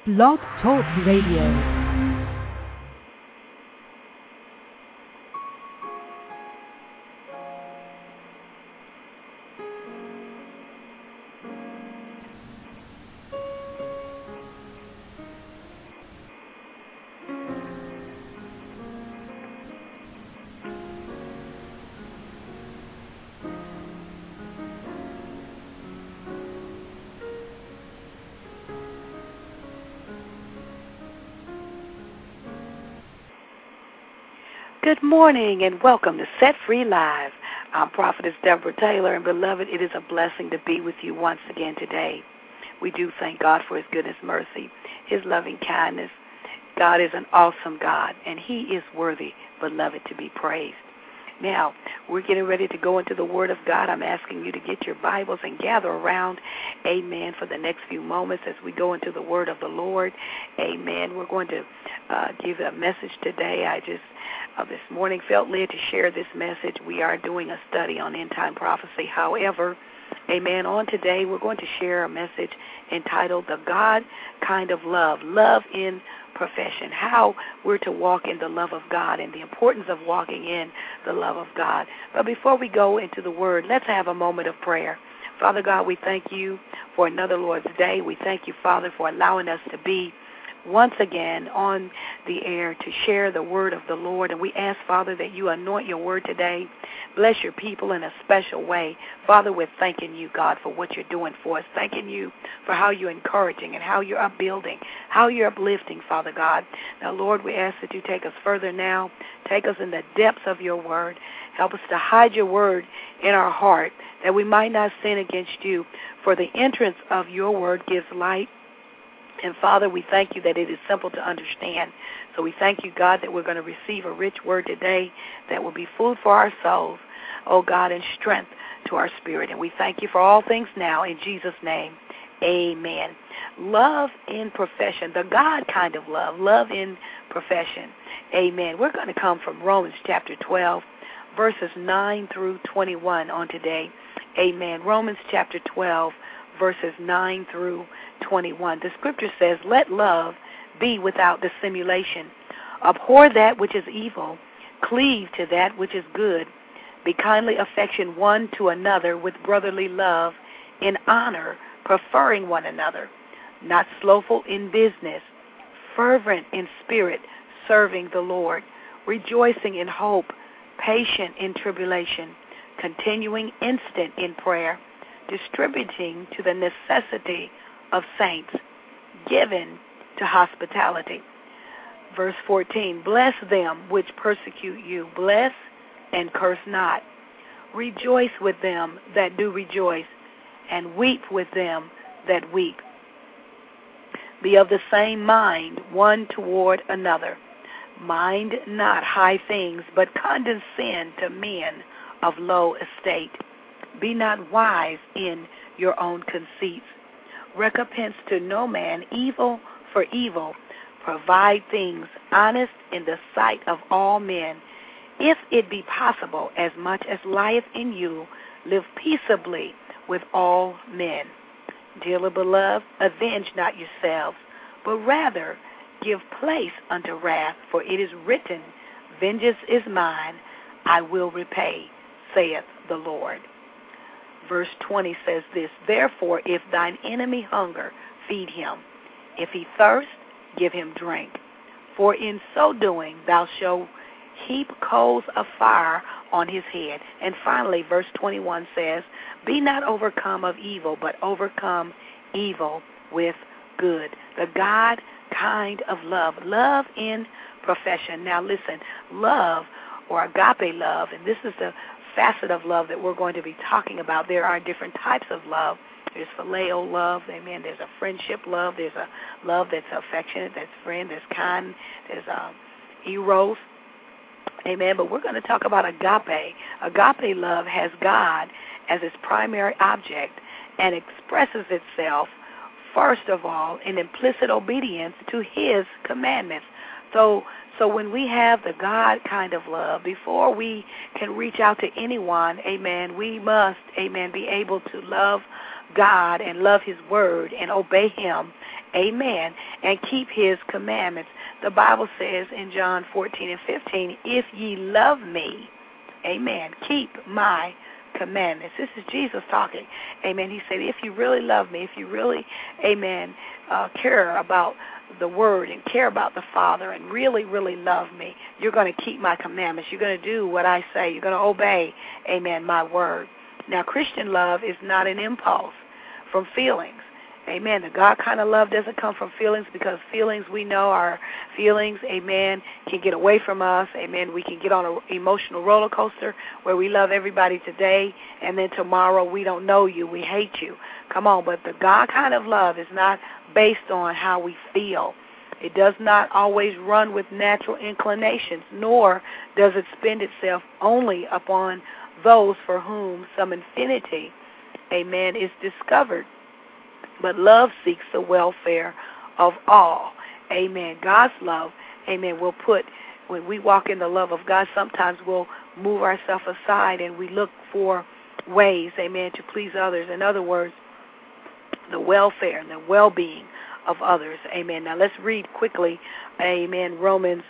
Blog Talk Radio. Good morning and welcome to Set Free Live. I'm Prophetess Deborah Taylor, and beloved, it is a blessing to be with you once again today. We do thank God for His goodness, mercy, His loving kindness. God is an awesome God, and He is worthy, beloved, to be praised. Now, we're getting ready to go into the Word of God. I'm asking you to get your Bibles and gather around, amen, for the next few moments as we go into the Word of the Lord, amen. We're going to give a message today. I just this morning felt led to share this message. We are doing a study on end-time prophecy. However, amen, on today we're going to share a message entitled The God Kind of Love, Love in Profession, how we're to walk in the love of God and the importance of walking in the love of God. But before we go into the Word, let's have a moment of prayer. Father God, we thank you for another Lord's Day. We thank you, Father, for allowing us to be once again on the air to share the word of the Lord. And we ask, Father, that you anoint your word today. Bless your people in a special way. Father, we're thanking you, God, for what you're doing for us. Thanking you for how you're encouraging and how you're upbuilding, how you're uplifting, Father God. Now, Lord, we ask that you take us further now. Take us in the depths of your word. Help us to hide your word in our heart that we might not sin against you. For the entrance of your word gives light. And, Father, we thank you that it is simple to understand. So we thank you, God, that we're going to receive a rich word today that will be food for our souls, oh God, and strength to our spirit. And we thank you for all things now. In Jesus' name, amen. Love in profession, the God kind of love, love in profession. Amen. We're going to come from Romans chapter 12, verses 9 through 21 on today. Amen. Romans chapter 12, verses 9 through 21. The scripture says, let love be without dissimulation. Abhor that which is evil. Cleave to that which is good. Be kindly affection one to another with brotherly love, in honor, preferring one another. Not slothful in business, fervent in spirit, serving the Lord, rejoicing in hope, patient in tribulation, continuing instant in prayer, distributing to the necessity of saints, given to hospitality. Verse 14, bless them which persecute you. Bless and curse not. Rejoice with them that do rejoice, and weep with them that weep. Be of the same mind one toward another. Mind not high things, but condescend to men of low estate. Be not wise in your own conceits. Recompense to no man evil for evil. Provide things honest in the sight of all men. If it be possible, as much as lieth in you, live peaceably with all men. Dearly beloved, avenge not yourselves, but rather give place unto wrath, for it is written, vengeance is mine, I will repay, saith the Lord. Verse 20 says this, therefore, if thine enemy hunger, feed him. If he thirst, give him drink. For in so doing, thou shalt heap coals of fire on his head. And finally, verse 21 says, be not overcome of evil, but overcome evil with good. The God kind of love, love in profession. Now listen, love, or agape love, and this is the facet of love that we're going to be talking about. There are different types of love. There's phileo love, amen. There's a friendship love. There's a love that's affectionate, that's friend, that's kind. There's eros, amen. But we're going to talk about agape. Agape love has God as its primary object and expresses itself, first of all, in implicit obedience to His commandments. So when we have the God kind of love, before we can reach out to anyone, amen, we must, amen, be able to love God and love His word and obey Him amen, and keep his commandments. The Bible says in John 14:15, if ye love me, amen, keep my commandments. This is Jesus talking, amen. He said, if you really love me, if you really, amen, care about the Word and care about the Father and really, really love me, you're going to keep my commandments. You're going to do what I say. You're going to obey, amen, my word. Now, Christian love is not an impulse from feelings. Amen. The God kind of love doesn't come from feelings, because feelings, we know our feelings, amen, can get away from us. Amen. We can get on an emotional roller coaster where we love everybody today, and then tomorrow we don't know you, we hate you. Come on, but the God kind of love is not based on how we feel. It does not always run with natural inclinations, nor does it spend itself only upon those for whom some affinity, amen, is discovered. But love seeks the welfare of all. Amen. God's love, amen, will put, when we walk in the love of God, sometimes we'll move ourselves aside and we look for ways, amen, to please others. In other words, the welfare and the well-being of others. Amen. Now let's read quickly, amen, Romans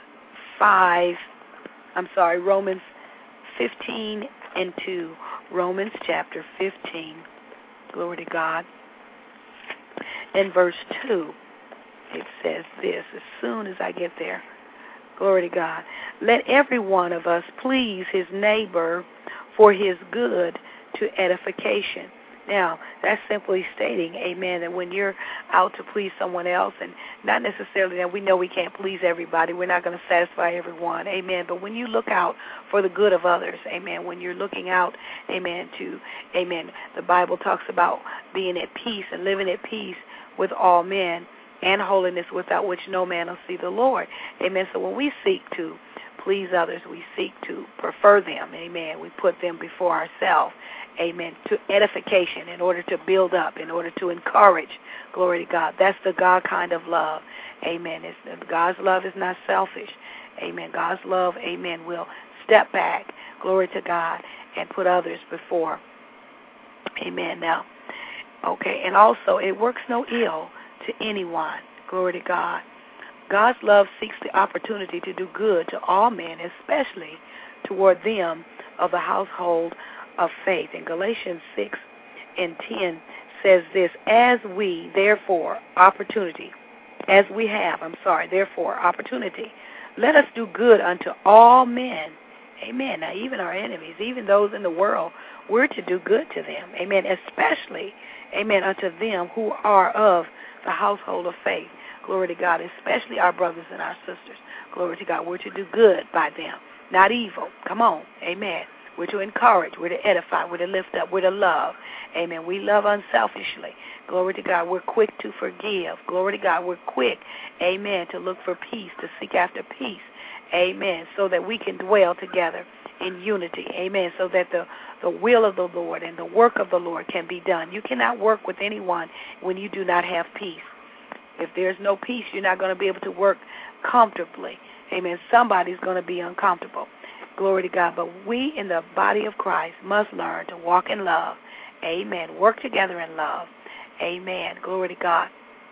15:2. Romans chapter 15. Glory to God. In verse 2, it says this, as soon as I get there. Glory to God. Let every one of us please his neighbor for his good to edification. Now, that's simply stating, amen, that when you're out to please someone else, and not necessarily that we know we can't please everybody, we're not going to satisfy everyone, amen, but when you look out for the good of others, amen, when you're looking out, amen, the Bible talks about being at peace and living at peace with all men and holiness, without which no man will see the Lord, amen. So when we seek to please others, we seek to prefer them, amen, we put them before ourselves, amen, to edification, in order to build up, in order to encourage. Glory to God. That's the God kind of love. Amen. God's love is not selfish. Amen. God's love, amen, will step back, glory to God, and put others before. Amen. Now, okay, and also it works no ill to anyone. Glory to God. God's love seeks the opportunity to do good to all men, especially toward them of the household of faith. In Galatians 6:10 says this, therefore, opportunity, let us do good unto all men. Amen. Now, even our enemies, even those in the world, we're to do good to them. Amen. Especially, amen, unto them who are of the household of faith. Glory to God. Especially our brothers and our sisters. Glory to God. We're to do good by them, not evil. Come on. Amen. We're to encourage. We're to edify. We're to lift up. We're to love. Amen. We love unselfishly. Glory to God. We're quick to forgive. Glory to God. We're quick, amen, to look for peace, to seek after peace. Amen. So that we can dwell together in unity. Amen. So that the will of the Lord and the work of the Lord can be done. You cannot work with anyone when you do not have peace. If there's no peace, you're not going to be able to work comfortably. Amen. Somebody's going to be uncomfortable. Glory to God. But we in the body of Christ must learn to walk in love. Amen. Work together in love. Amen. Glory to God.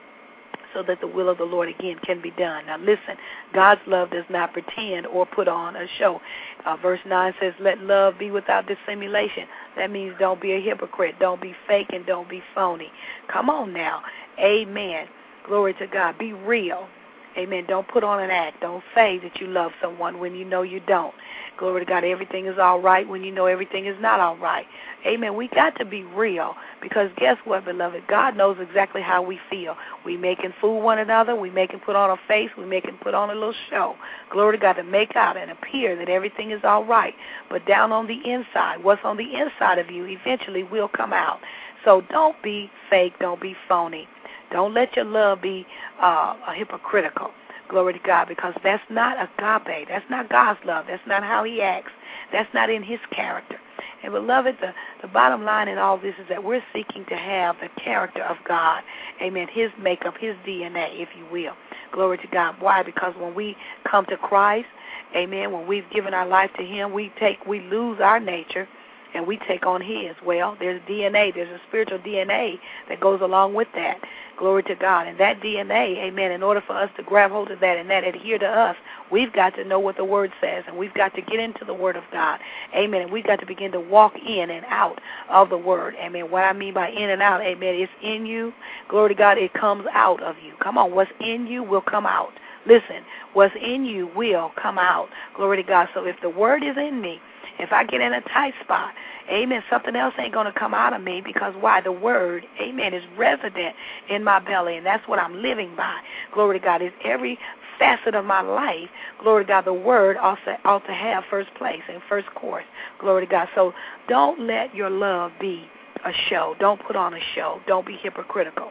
So that the will of the Lord again can be done. Now listen, God's love does not pretend or put on a show. Verse 9 says, let love be without dissimulation. That means don't be a hypocrite. Don't be fake and don't be phony. Come on now. Amen. Glory to God. Be real. Amen. Don't put on an act. Don't say that you love someone when you know you don't. Glory to God. Everything is all right when you know everything is not all right. Amen. We got to be real, because guess what, beloved? God knows exactly how we feel. We make him fool one another. We make him put on a face. We make him put on a little show. Glory to God, to make out and appear that everything is all right. But down on the inside, what's on the inside of you eventually will come out. So don't be fake. Don't be phony. Don't let your love be hypocritical. Glory to God, because that's not agape. That's not God's love. That's not how he acts. That's not in his character. And beloved, the bottom line in all this is that we're seeking to have the character of God. Amen. His makeup, his DNA, if you will. Glory to God. Why? Because when we come to Christ, amen, when we've given our life to him, we lose our nature and we take on his. Well, there's DNA. There's a spiritual DNA that goes along with that. Glory to God. And that DNA, amen, in order for us to grab hold of that and that adhere to us, we've got to know what the Word says, and we've got to get into the Word of God. Amen. And we've got to begin to walk in and out of the Word. Amen. What I mean by in and out, amen, it's in you. Glory to God, it comes out of you. Come on, what's in you will come out. Listen, what's in you will come out. Glory to God. So if the Word is in me, if I get in a tight spot, amen, something else ain't going to come out of me, because why? The Word, amen, is resident in my belly, and that's what I'm living by. Glory to God. It's every facet of my life. Glory to God. The Word ought to have first place and first course. Glory to God. So don't let your love be a show. Don't put on a show. Don't be hypocritical.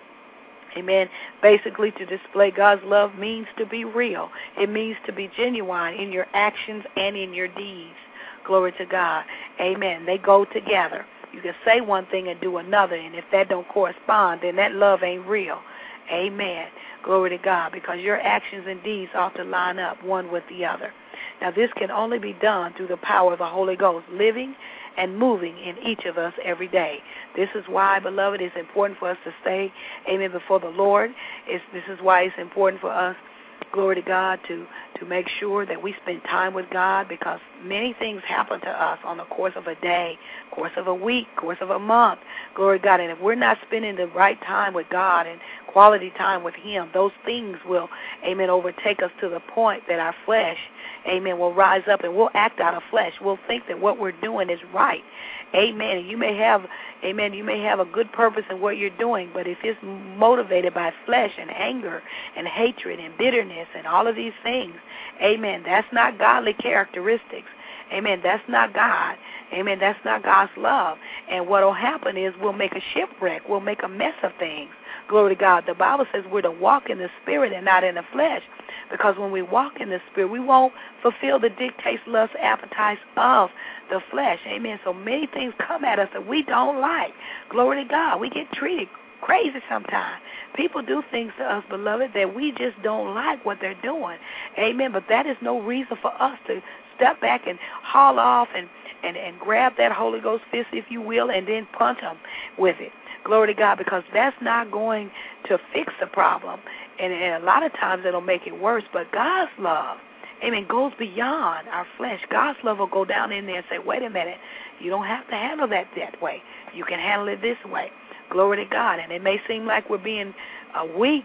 Amen. Basically, to display God's love means to be real. It means to be genuine in your actions and in your deeds. Glory to God. Amen. They go together. You can say one thing and do another, and if that don't correspond, then that love ain't real. Amen. Glory to God, because your actions and deeds ought to line up one with the other. Now, this can only be done through the power of the Holy Ghost, living and moving in each of us every day. This is why, beloved, it's important for us to stay, amen, before the Lord. This is why it's important for us, glory to God, to make sure that we spend time with God, because many things happen to us on the course of a day, course of a week, course of a month. Glory to God. And if we're not spending the right time with God and quality time with Him, those things will, amen, overtake us to the point that our flesh, amen, will rise up and we'll act out of flesh. We'll think that what we're doing is right. Amen. And you may have, amen, you may have a good purpose in what you're doing, but if it's motivated by flesh and anger and hatred and bitterness and all of these things, amen, that's not godly characteristics. Amen, that's not God. Amen, that's not God's love. And what will happen is we'll make a shipwreck. We'll make a mess of things. Glory to God. The Bible says we're to walk in the Spirit and not in the flesh, because when we walk in the Spirit, we won't fulfill the dictates, lusts, appetites of the flesh. Amen. So many things come at us that we don't like. Glory to God. We get treated crazy sometimes. People do things to us, beloved, that we just don't like what they're doing. Amen. But that is no reason for us to step back and haul off and grab that Holy Ghost fist, if you will, and then punch them with it. Glory to God, because that's not going to fix the problem. And a lot of times it'll make it worse. But God's love, amen, goes beyond our flesh. God's love will go down in there and say, wait a minute, you don't have to handle that way. You can handle it this way. Glory to God. And it may seem like we're being weak,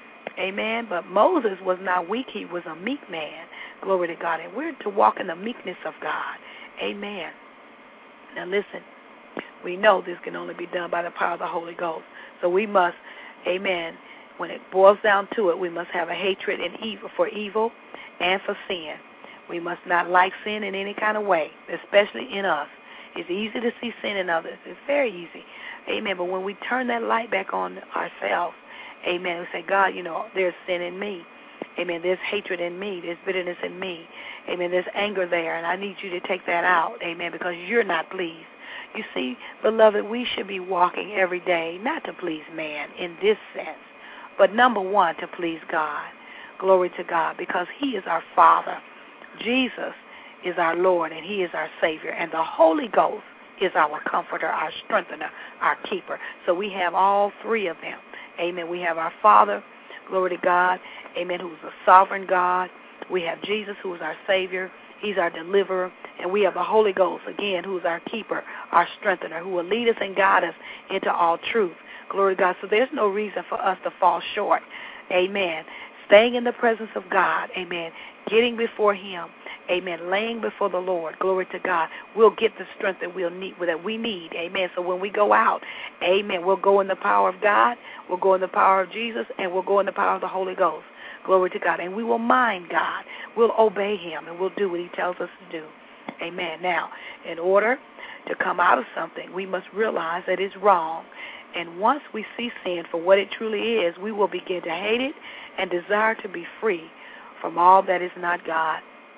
amen, but Moses was not weak. He was a meek man. Glory to God. And we're to walk in the meekness of God. Amen. Now listen, we know this can only be done by the power of the Holy Ghost. So we must, amen, when it boils down to it, we must have a hatred and evil and for sin. We must not like sin in any kind of way, especially in us. It's easy to see sin in others. It's very easy. Amen. But when we turn that light back on ourselves, amen, we say, God, you know, there's sin in me. Amen. There's hatred in me. There's bitterness in me. Amen. There's anger there, and I need you to take that out. Amen. Because you're not pleased. You see, beloved, we should be walking every day, not to please man in this sense, but number one, to please God. Glory to God, because He is our Father. Jesus is our Lord, and He is our Savior. And the Holy Ghost is our comforter, our strengthener, our keeper. So we have all three of them. Amen. We have our Father, glory to God, amen, who's a sovereign God. We have Jesus, who is our Savior. He's our deliverer. And we have the Holy Ghost, again, who's our keeper, our strengthener, who will lead us and guide us into all truth. Glory to God. So there's no reason for us to fall short. Amen. Staying in the presence of God. Amen. Getting before Him. Amen. Laying before the Lord. Glory to God. We'll get the strength that we need. Amen. So when we go out, amen, we'll go in the power of God. We'll go in the power of Jesus. And we'll go in the power of the Holy Ghost. Glory to God. And we will mind God. We'll obey Him. And we'll do what He tells us to do. Amen. Now, in order to come out of something, we must realize that it's wrong. And once we see sin for what it truly is, we will begin to hate it and desire to be free from all that is not God.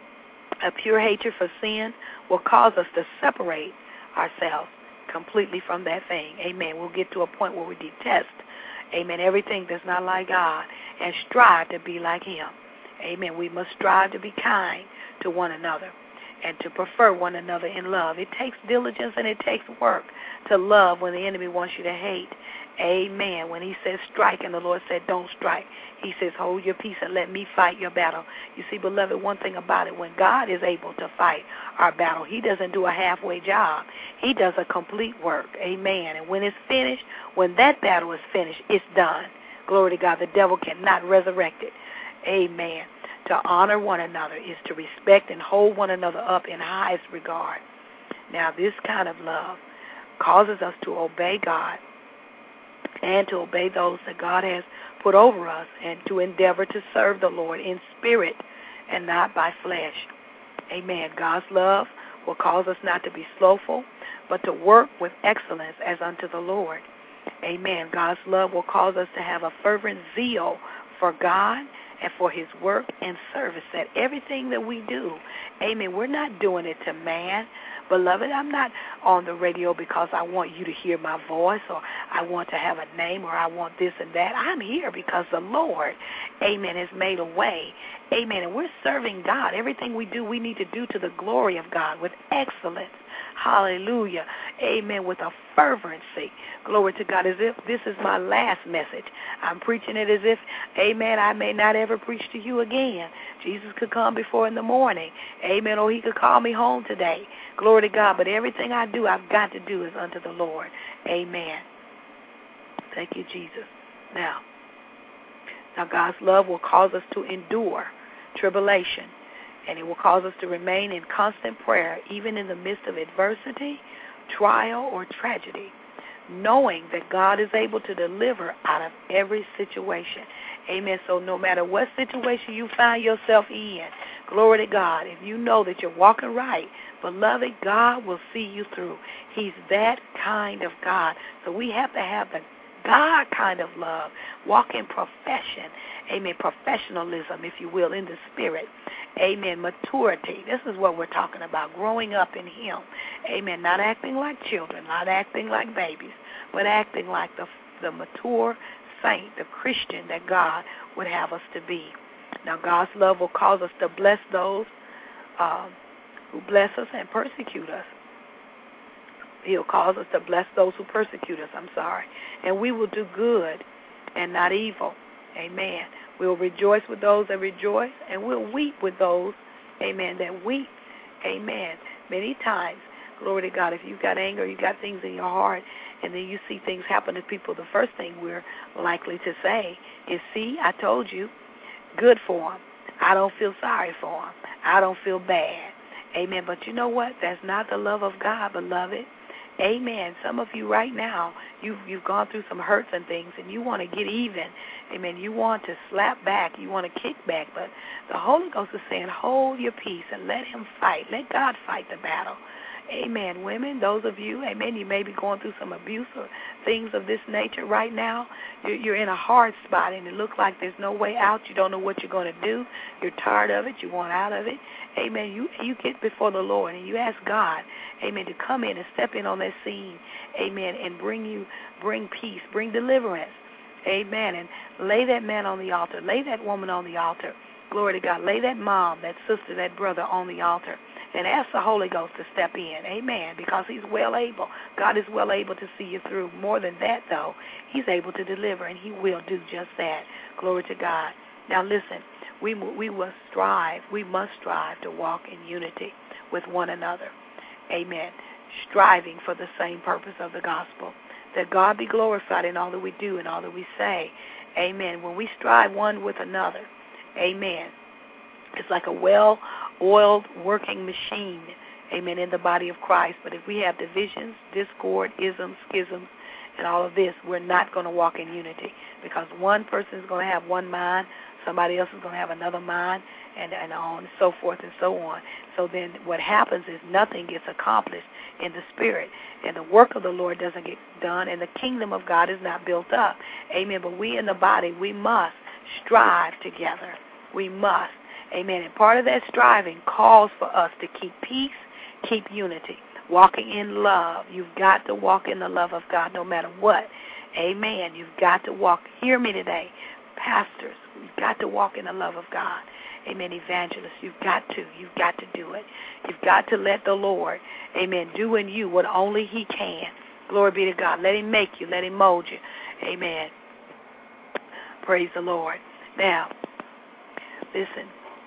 A pure hatred for sin will cause us to separate ourselves completely from that thing. Amen. We'll get to a point where we detest, amen, everything that's not like God and strive to be like Him. Amen. We must strive to be kind to one another and to prefer one another in love. It takes diligence and it takes work to love when the enemy wants you to hate. Amen. When he says strike and the Lord said don't strike, he says hold your peace and let me fight your battle. You see, beloved, one thing about it, when God is able to fight our battle, he doesn't do a halfway job. He does a complete work. Amen. And when it's finished, when that battle is finished, it's done. Glory to God. The devil cannot resurrect it. Amen. To honor one another is to respect and hold one another up in highest regard. Now, this kind of love causes us to obey God and to obey those that God has put over us and to endeavor to serve the Lord in spirit and not by flesh. Amen. God's love will cause us not to be slothful, but to work with excellence as unto the Lord. Amen. God's love will cause us to have a fervent zeal for God and for his work and service, that everything that we do, amen, we're not doing it to man. Beloved, I'm not on the radio because I want you to hear my voice or I want to have a name or I want this and that. I'm here because the Lord, amen, has made a way. Amen. And we're serving God. Everything we do, we need to do to the glory of God with excellence. Hallelujah. Amen. With a fervency. Glory to God. As if this is my last message. I'm preaching it as if, amen, I may not ever preach to you again. Jesus could come before in the morning. Amen. Or he could call me home today. Glory to God. But everything I do, I've got to do is unto the Lord. Amen. Thank you, Jesus. Now God's love will cause us to endure tribulation. And it will cause us to remain in constant prayer, even in the midst of adversity, trial, or tragedy, knowing that God is able to deliver out of every situation. Amen. So no matter what situation you find yourself in, glory to God, if you know that you're walking right, beloved, God will see you through. He's that kind of God. So we have to have the God kind of love. Walk in profession. Amen. Professionalism, if you will, in the spirit. Amen. Maturity. This is what we're talking about. Growing up in him. Amen. Not acting like children. Not acting like babies. But acting like the mature saint, the Christian that God would have us to be. Now, God's love will cause us to bless those who bless us and persecute us. He'll cause us to bless those who persecute us, and we will do good and not evil. Amen. We'll rejoice with those that rejoice, and we'll weep with those, amen, that weep. Amen. Many times, glory to God, if you've got anger, you've got things in your heart, and then you see things happen to people, the first thing we're likely to say is, see, I told you, good for them. I don't feel sorry for them. I don't feel bad. Amen. But you know what? That's not the love of God, beloved. Amen. Some of you right now, you've gone through some hurts and things, and you want to get even. Amen. You want to slap back. You want to kick back. But the Holy Ghost is saying, hold your peace and let him fight. Let God fight the battle. Amen. Women, those of you, amen, you may be going through some abuse or things of this nature right now. You're in a hard spot, and it looks like there's no way out. You don't know what you're going to do. You're tired of it. You want out of it. Amen. You get before the Lord, and you ask God, amen, to come in and step in on that scene, amen, and bring peace, bring deliverance, amen, and lay that man on the altar, lay that woman on the altar, glory to God, lay that mom, that sister, that brother on the altar, and ask the Holy Ghost to step in, amen, because he's well able. God is well able to see you through. More than that, though, he's able to deliver, and he will do just that. Glory to God. Now, listen, we must strive to walk in unity with one another, amen, striving for the same purpose of the gospel, that God be glorified in all that we do and all that we say, amen. When we strive one with another, amen, it's like a well-oiled working machine, amen, in the body of Christ. But if we have divisions, discord, isms, schisms, and all of this, we're not going to walk in unity, because one person is going to have one mind, somebody else is going to have another mind, and on and so forth and so on. So then what happens is nothing gets accomplished in the spirit, and the work of the Lord doesn't get done, and the kingdom of God is not built up. Amen. But we in the body, we must strive together. We must. Amen. And part of that striving calls for us to keep peace, keep unity, walking in love. You've got to walk in the love of God no matter what. Amen. You've got to walk. Hear me today. Pastors, you've got to walk in the love of God. Amen. Evangelists, you've got to do it. You've got to let the Lord, amen, do in you what only he can. Glory be to God. Let him make you. Let him mold you. Amen. Praise the Lord. Now, listen.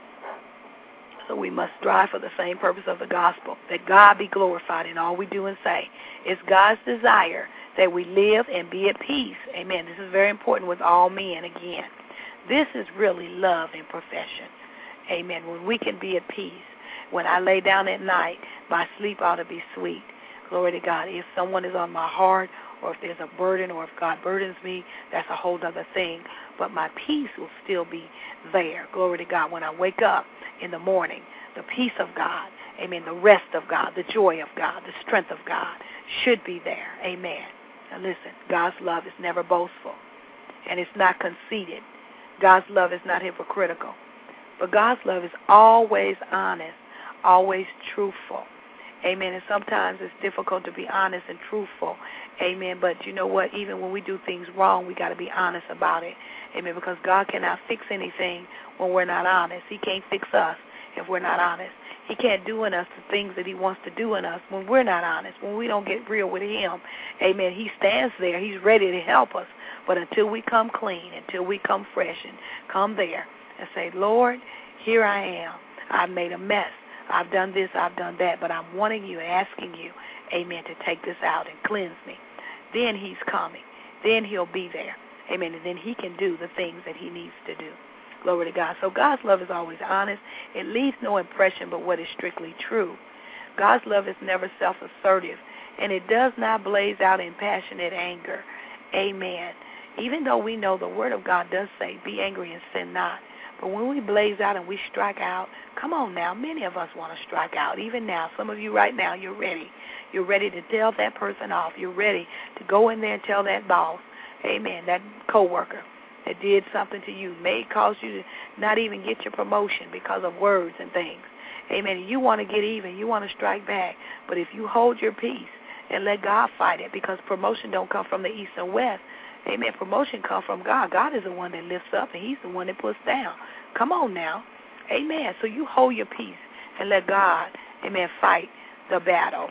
So we must strive for the same purpose of the gospel, that God be glorified in all we do and say. It's God's desire that we live and be at peace. Amen. This is very important with all men again. This is really love in profession. Amen. When we can be at peace. When I lay down at night, my sleep ought to be sweet. Glory to God. If someone is on my heart, or if there's a burden, or if God burdens me, that's a whole other thing. But my peace will still be there. Glory to God. When I wake up in the morning, the peace of God, amen, the rest of God, the joy of God, the strength of God should be there. Amen. Now listen, God's love is never boastful, and it's not conceited. God's love is not hypocritical. But God's love is always honest, always truthful. Amen. And sometimes it's difficult to be honest and truthful. Amen. But you know what? Even when we do things wrong, we got to be honest about it. Amen. Because God cannot fix anything when we're not honest. He can't fix us if we're not honest. He can't do in us the things that he wants to do in us when we're not honest, when we don't get real with him. Amen. He stands there. He's ready to help us. But until we come clean, until we come fresh and come there and say, Lord, here I am. I've made a mess. I've done this, I've done that, but I'm wanting you and asking you, amen, to take this out and cleanse me. Then he's coming. Then he'll be there. Amen. And then he can do the things that he needs to do. Glory to God. So God's love is always honest. It leaves no impression but what is strictly true. God's love is never self-assertive, and it does not blaze out in passionate anger. Amen. Even though we know the word of God does say, be angry and sin not. But when we blaze out and we strike out, come on now, many of us want to strike out. Even now, some of you right now, you're ready. You're ready to tell that person off. You're ready to go in there and tell that boss, amen, that coworker that did something to you, may cause you to not even get your promotion because of words and things. Amen. You want to get even. You want to strike back. But if you hold your peace and let God fight it, because promotion don't come from the east and west, amen. Promotion comes from God. God is the one that lifts up, and he's the one that puts down. Come on now. Amen. So you hold your peace and let God, amen, fight the battle.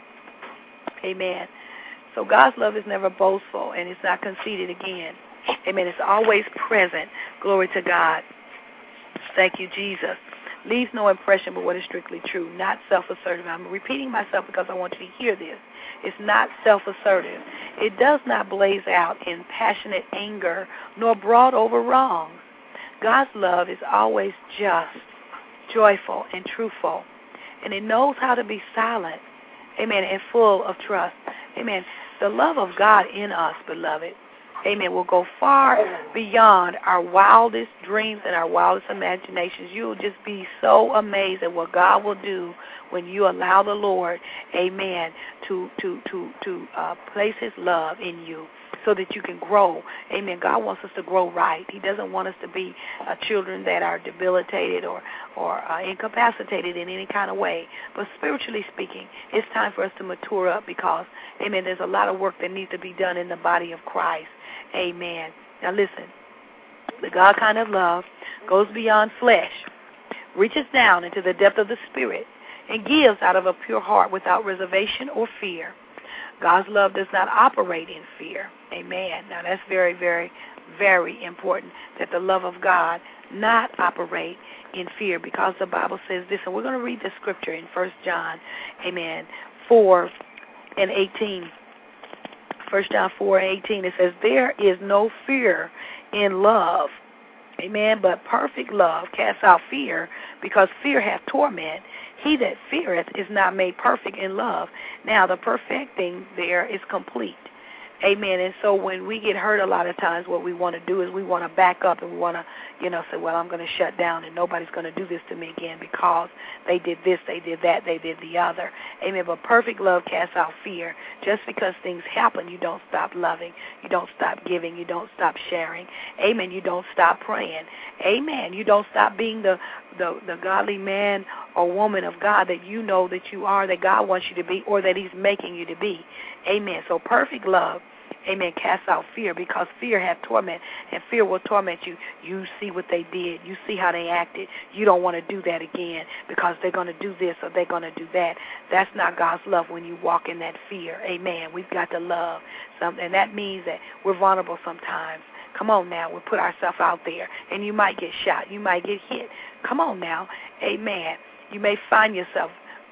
Amen. So God's love is never boastful, and it's not conceited again. Amen. It's always present. Glory to God. Thank you, Jesus. Leaves no impression but what is strictly true. Not self-assertive. I'm repeating myself because I want you to hear this. It's not self-assertive. It does not blaze out in passionate anger nor brood over wrongs. God's love is always just, joyful, and truthful. And it knows how to be silent, amen, and full of trust. Amen. The love of God in us, beloved, amen, will go far beyond our wildest dreams and our wildest imaginations. You will just be so amazed at what God will do when you allow the Lord, amen, to place his love in you so that you can grow. Amen. God wants us to grow right. He doesn't want us to be children that are debilitated or incapacitated in any kind of way. But spiritually speaking, it's time for us to mature up because, amen, there's a lot of work that needs to be done in the body of Christ. Amen. Now listen, the God kind of love goes beyond flesh, reaches down into the depth of the spirit, and gives out of a pure heart without reservation or fear. God's love does not operate in fear. Amen. Now that's very, very, very important that the love of God not operate in fear, because the Bible says this, and we're going to read the scripture in 1 John, amen, 4 and 18. 1 John 4 and 18, it says, there is no fear in love, amen, but perfect love casts out fear, because fear hath torment. He that feareth is not made perfect in love. Now, the perfecting there is complete. Amen. And so when we get hurt a lot of times, what we want to do is we want to back up and we want to, say, well, I'm going to shut down and nobody's going to do this to me again because they did this, they did that, they did the other. Amen. But perfect love casts out fear. Just because things happen, you don't stop loving. You don't stop giving. You don't stop sharing. Amen. You don't stop praying. Amen. You don't stop being the godly man or woman of God that you know that you are, that God wants you to be, or that he's making you to be. Amen. So perfect love, Amen. Cast out fear, because fear hath torment, and fear will torment you. You see what they did. You see how they acted. You don't want to do that again because they're going to do this or they're going to do that. That's not God's love when you walk in that fear. Amen. We've got to love something, and that means that we're vulnerable sometimes. Come on now. We put ourselves out there, and you might get shot. You might get hit. Come on now. Amen. You may find yourself,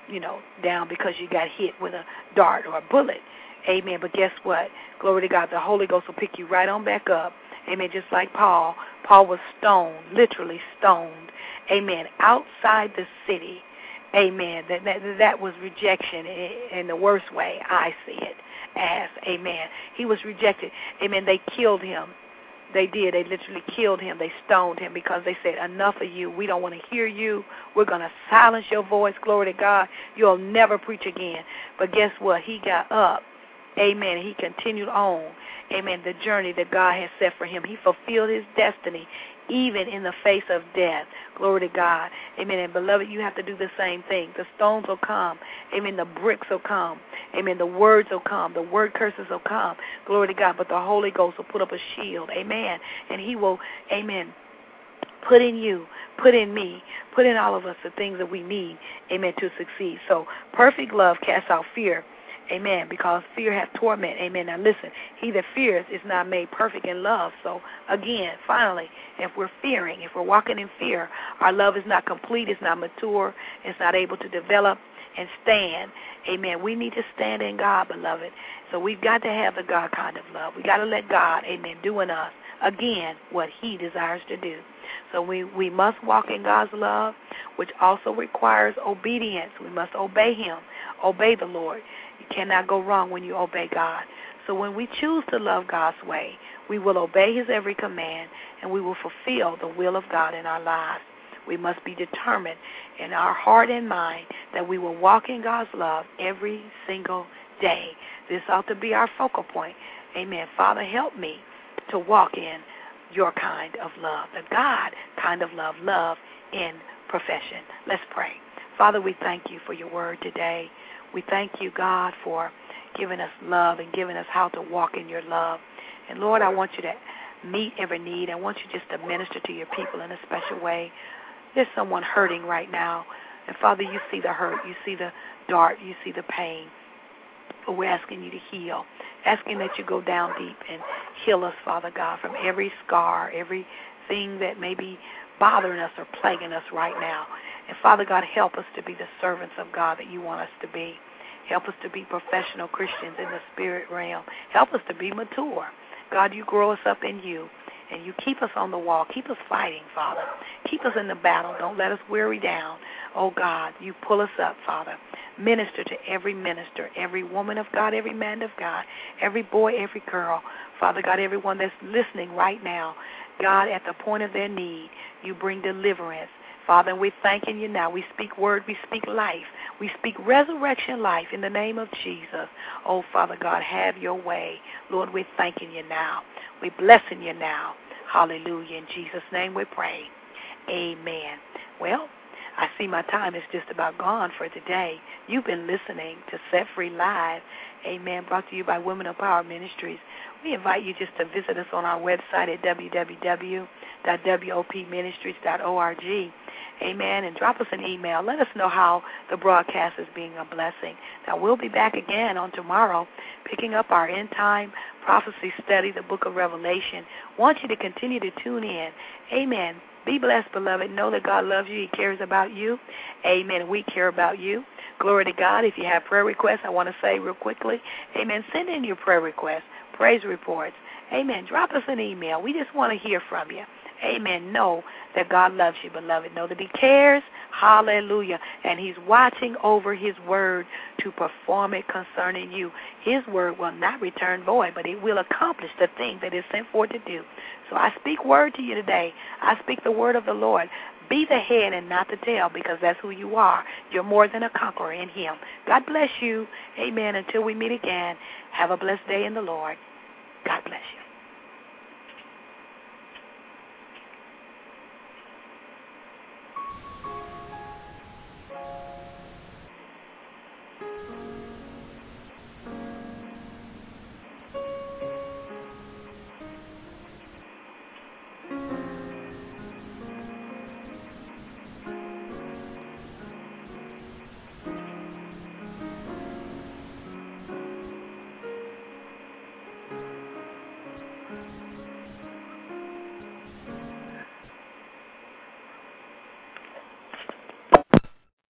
down because you got hit with a dart or a bullet. Amen. But guess what? Glory to God. The Holy Ghost will pick you right on back up. Amen. Just like Paul. Paul was stoned, literally stoned. Amen. Outside the city. Amen. That was rejection in the worst way I see it as. Amen. He was rejected. Amen. They killed him. They did. They literally killed him. They stoned him because they said, enough of you. We don't want to hear you. We're going to silence your voice. Glory to God. You'll never preach again. But guess what? He got up. Amen. He continued on. Amen. The journey that God has set for him. He fulfilled his destiny even in the face of death. Glory to God. Amen. And beloved, you have to do the same thing. The stones will come. Amen. The bricks will come. Amen. The words will come. The word curses will come. Glory to God. But the Holy Ghost will put up a shield. Amen. And he will, amen, put in you, put in me, put in all of us the things that we need, amen, to succeed. So perfect love casts out fear. Amen. Because fear hath torment. Amen. Now listen, he that fears is not made perfect in love. So again, finally, if we're fearing, if we're walking in fear, our love is not complete, it's not mature, it's not able to develop and stand. Amen. We need to stand in God, beloved. So we've got to have the God kind of love. We got to let God, amen, do in us, again, what he desires to do. So we must walk in God's love, which also requires obedience. We must obey him, obey the Lord. You cannot go wrong when you obey God. So when we choose to love God's way, we will obey his every command, and we will fulfill the will of God in our lives. We must be determined in our heart and mind that we will walk in God's love every single day. This ought to be our focal point. Amen. Father, help me to walk in your kind of love, the God kind of love, love in profession. Let's pray. Father, we thank you for your word today. We thank you, God, for giving us love and giving us how to walk in your love. And, Lord, I want you to meet every need. I want you just to minister to your people in a special way. There's someone hurting right now. And, Father, you see the hurt. You see the dart. You see the pain. But we're asking you to heal, asking that you go down deep and heal us, Father God, from every scar, everything that may be bothering us or plaguing us right now. And, Father God, help us to be the servants of God that you want us to be. Help us to be professional Christians in the spirit realm. Help us to be mature. God, you grow us up in you, and you keep us on the wall. Keep us fighting, Father. Keep us in the battle. Don't let us weary down. Oh, God, you pull us up, Father. Minister to every minister, every woman of God, every man of God, every boy, every girl. Father God, everyone that's listening right now, God, at the point of their need, you bring deliverance. Father, and we're thanking you now. We speak word, we speak life. We speak resurrection life in the name of Jesus. Oh, Father God, have your way. Lord, we're thanking you now. We're blessing you now. Hallelujah. In Jesus' name we pray. Amen. Well, I see my time is just about gone for today. You've been listening to Set Free Live. Amen. Brought to you by Women of Power Ministries. We invite you just to visit us on our website at www.wopministries.org. Amen. And drop us an email. Let us know how the broadcast is being a blessing. Now, we'll be back again on tomorrow, picking up our end-time prophecy study, the book of Revelation. Want you to continue to tune in. Amen. Be blessed, beloved. Know that God loves you. He cares about you. Amen. We care about you. Glory to God. If you have prayer requests, I want to say real quickly, amen, send in your prayer requests, praise reports. Amen. Drop us an email. We just want to hear from you. Amen. Know that God loves you, beloved. Know that he cares. Hallelujah. And he's watching over his word to perform it concerning you. His word will not return void, but it will accomplish the thing that is sent forth to do. So I speak word to you today. I speak the word of the Lord. Be the head and not the tail, because that's who you are. You're more than a conqueror in him. God bless you. Amen. Until we meet again, have a blessed day in the Lord. God bless you.